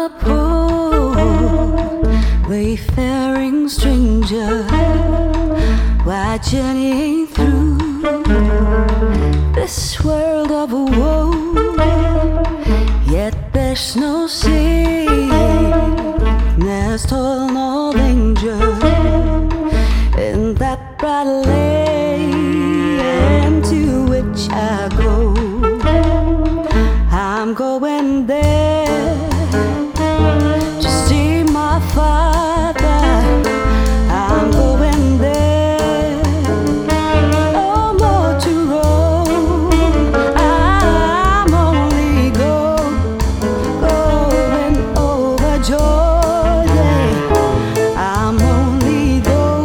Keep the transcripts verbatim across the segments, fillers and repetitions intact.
a poor wayfaring stranger, why journeying through this world of woe, yet there's no sickness, toil, nor danger in that bright land to which I go. I'm going there to see my Father. I'm going there, no more to roam. I'm only go, going over Jordan. I'm only go,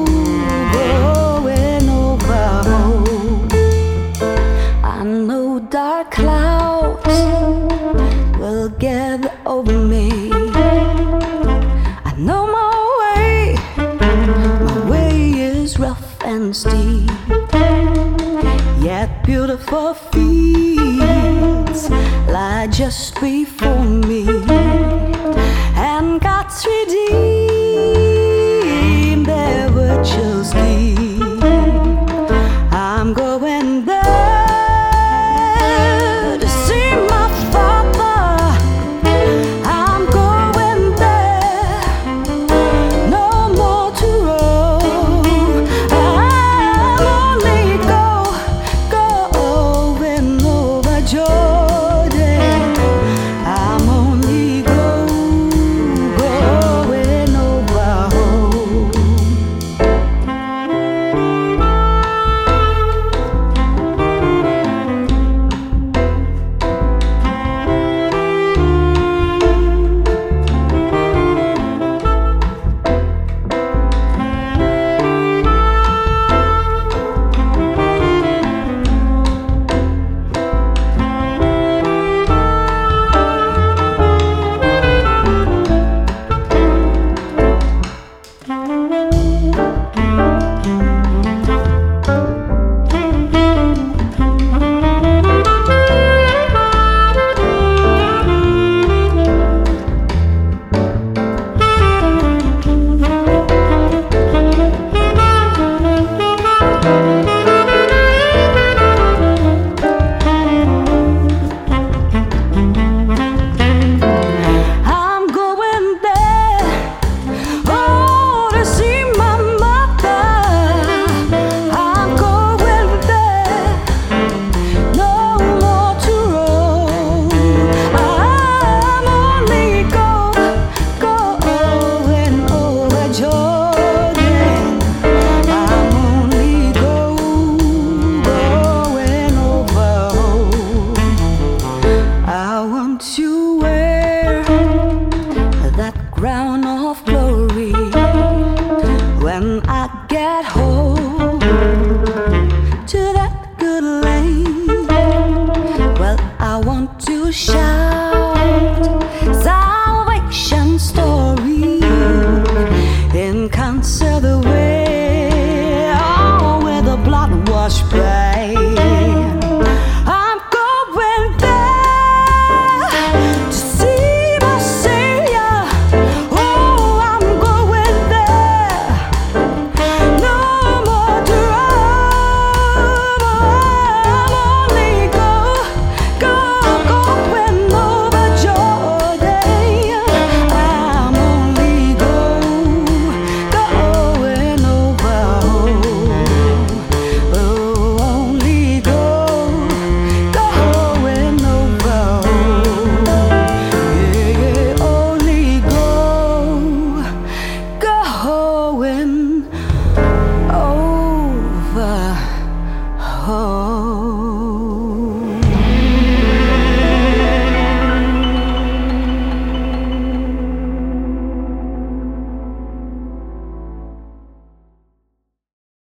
going over home. I know dark clouds will gather over me. I know my way, my way is rough and steep, yet beautiful fields lie just before me.